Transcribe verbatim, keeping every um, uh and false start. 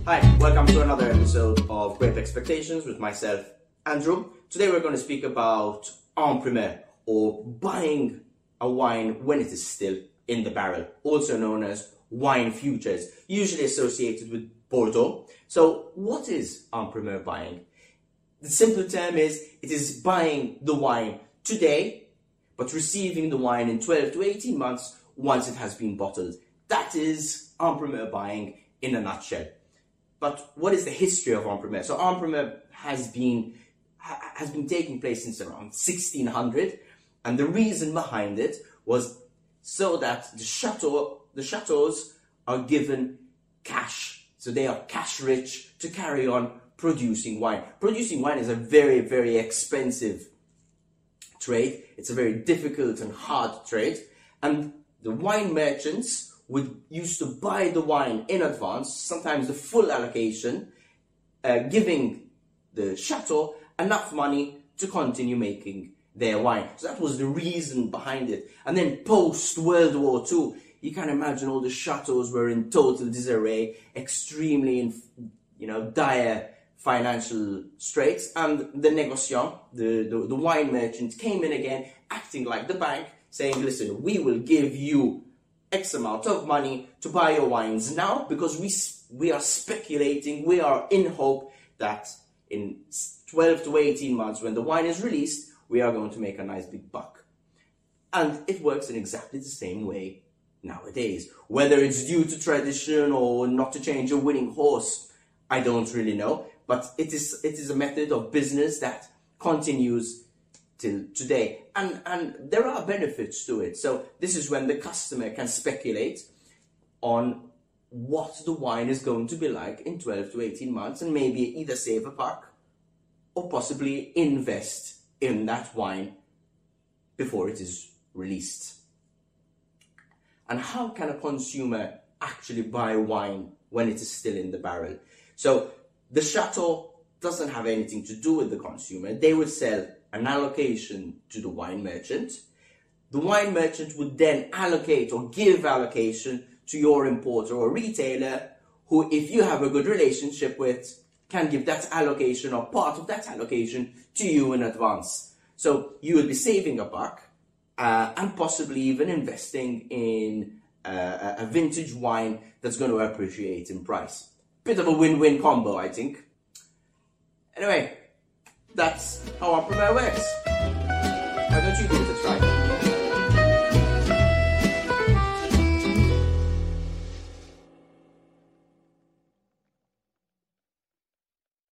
Hi, welcome to another episode of Great Expectations with myself, Andrew. Today we're going to speak about en primeur, or buying a wine when it is still in the barrel, also known as wine futures, usually associated with Bordeaux. So what is en primeur buying? The simple term is, it is buying the wine today, but receiving the wine in twelve to eighteen months once it has been bottled. That is en primeur buying in a nutshell. But what is the history of en primeur? So en primeur has been ha, has been taking place since around sixteen hundred, and the reason behind it was so that the chateau the chateaus are given cash, so they are cash rich to carry on producing wine. Producing wine is a very very expensive trade. It's a very difficult and hard trade, and the wine merchants would used to buy the wine in advance, sometimes the full allocation, uh, giving the chateau enough money to continue making their wine. So that was the reason behind it. And then post World War Two, you can imagine all the chateaus were in total disarray, extremely in, you know, dire financial straits, and the négociant, the, the, the wine merchant, came in again, acting like the bank, saying, listen, we will give you X amount of money to buy your wines now, because we we are speculating, we are in hope that in twelve to eighteen months, when the wine is released, we are going to make a nice big buck. And it works in exactly the same way nowadays. Whether it's due to tradition or not to change a winning horse, I don't really know. But it is it is a method of business that continues till today, and and there are benefits to it. So this is when the customer can speculate on what the wine is going to be like in twelve to eighteen months, and maybe either save a buck or possibly invest in that wine before it is released. And how can a consumer actually buy wine when it is still in the barrel? So the chateau doesn't have anything to do with the consumer. They would sell an allocation to the wine merchant. The wine merchant would then allocate or give allocation to your importer or retailer, who, if you have a good relationship with, can give that allocation or part of that allocation to you in advance. So you will be saving a buck uh, and possibly even investing in uh, a vintage wine that's going to appreciate in price. Bit of a win-win combo, I think. Anyway, that's how en primeur works. Why don't you give it a try?